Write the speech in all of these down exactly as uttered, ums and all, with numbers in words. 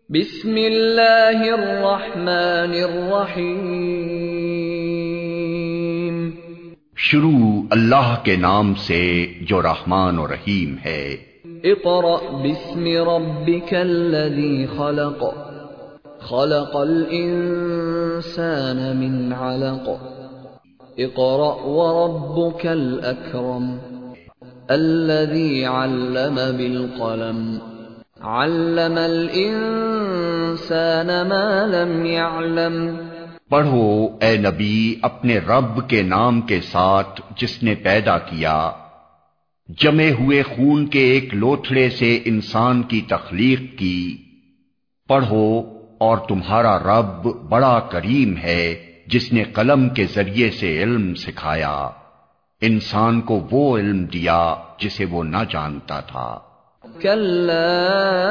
بسم اللہ الرحمن الرحیم۔ شروع اللہ کے نام سے جو رحمان و رحیم ہے۔ اقرأ بسم ربک الذی خلق خلق الانسان من علق اقرأ وربک الاکرم الذی علم بالقلم علم الانسان ما لم يعلم۔ پڑھو اے نبی اپنے رب کے نام کے ساتھ جس نے پیدا کیا، جمے ہوئے خون کے ایک لوتھڑے سے انسان کی تخلیق کی۔ پڑھو اور تمہارا رب بڑا کریم ہے جس نے قلم کے ذریعے سے علم سکھایا، انسان کو وہ علم دیا جسے وہ نہ جانتا تھا۔ کلا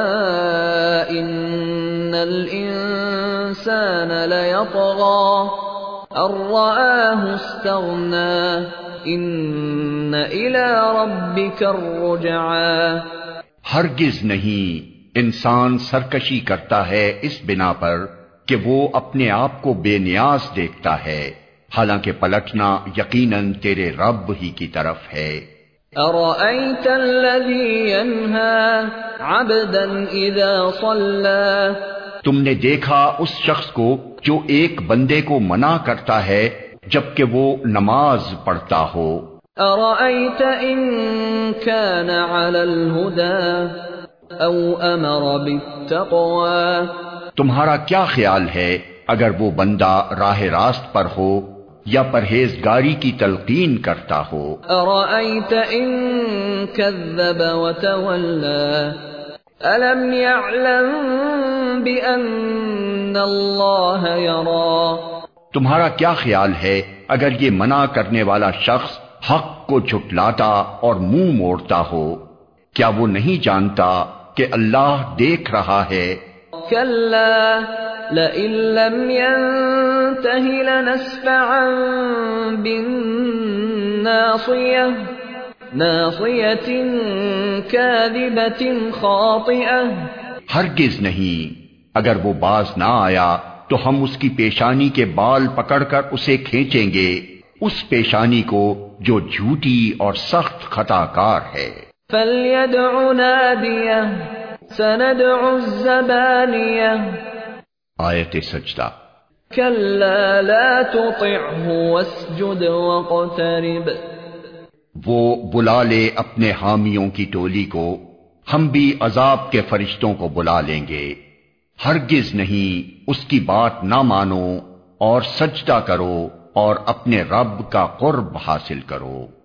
ان الانسان لیطغی ان رآہ استغنی ان الی ربک الرجعی۔ ہرگز نہیں، انسان سرکشی کرتا ہے اس بنا پر کہ وہ اپنے آپ کو بے نیاز دیکھتا ہے، حالانکہ پلٹنا یقیناً تیرے رب ہی کی طرف ہے۔ أرأيت الذي ينهى عبدا إذا صلى۔ تم نے دیکھا اس شخص کو جو ایک بندے کو منع کرتا ہے جبکہ وہ نماز پڑھتا ہو۔ أرأيت إن كان على الهدى أو أمر بالتقوى۔ تمہارا کیا خیال ہے اگر وہ بندہ راہ راست پر ہو یا پرہیزگاری کی تلقین کرتا ہو؟ أرأيت إن كذب وتولى ألم يعلم بأن الله يرى۔ تمہارا کیا خیال ہے اگر یہ منع کرنے والا شخص حق کو جھٹلاتا اور منہ موڑتا ہو، کیا وہ نہیں جانتا کہ اللہ دیکھ رہا ہے؟ كلا لئن لم ينته لنسفعا بالناصية ناصية كاذبة خاطئة۔ ہرگز نہیں، اگر وہ باز نہ آیا تو ہم اس کی پیشانی کے بال پکڑ کر اسے کھینچیں گے، اس پیشانی کو جو جھوٹی اور سخت خطا کار ہے۔ فَلْيَدْعُ نَادِيَهُ سَنَدْعُ الزَّبَانِيَةَ۔ آیت سجدہ۔ كَلَّا لَا تُطِعْهُ وَاسْجُدْ وَاقْتَرِب۔ وہ بلا لے اپنے حامیوں کی ٹولی کو، ہم بھی عذاب کے فرشتوں کو بلا لیں گے۔ ہرگز نہیں، اس کی بات نہ مانو اور سجدہ کرو اور اپنے رب کا قرب حاصل کرو۔